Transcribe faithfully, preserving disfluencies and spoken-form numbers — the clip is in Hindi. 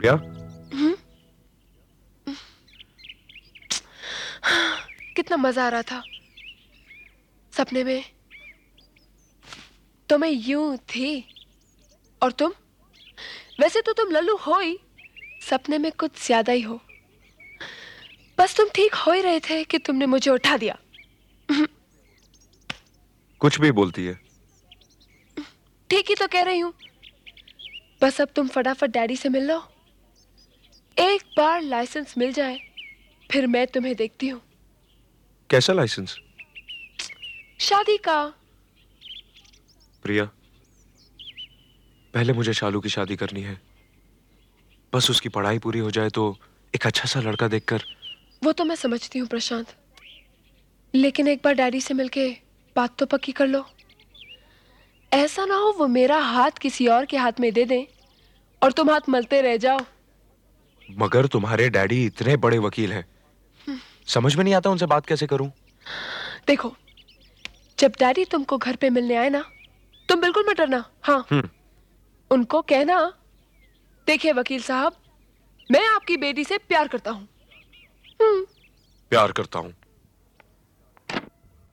प्रिया, हम्म? कितना मजा आ रहा था सपने में। तो मैं यूं थी और तुम, वैसे तो तुम लल्लू हो ही, सपने में कुछ ज्यादा ही हो। बस तुम ठीक हो ही रहे थे कि तुमने मुझे उठा दिया। कुछ भी बोलती है। ठीक ही तो कह रही हूं। बस अब तुम फटाफट डैडी से मिल लो। एक बार लाइसेंस मिल जाए फिर मैं तुम्हें देखती हूँ। कैसा लाइसेंस? शादी का। प्रिया, पहले मुझे शालू की शादी करनी है। बस उसकी पढ़ाई पूरी हो जाए तो एक अच्छा सा लड़का देखकर। वो तो मैं समझती हूँ प्रशांत, लेकिन एक बार डैडी से मिलके बात तो पक्की कर लो। ऐसा ना हो वो मेरा हाथ किसी और के हाथ में दे दें और तुम हाथ मलते रह जाओ। मगर तुम्हारे डैडी इतने बड़े वकील हैं, समझ में नहीं आता उनसे बात कैसे करूं। देखो, जब डैडी तुमको घर पे मिलने आए ना, तुम बिल्कुल मत डरना। हाँ, हम्म। उनको कहना, देखिए वकील साहब, मैं आपकी बेटी से प्यार करता हूँ। हम्म। प्यार करता हूं।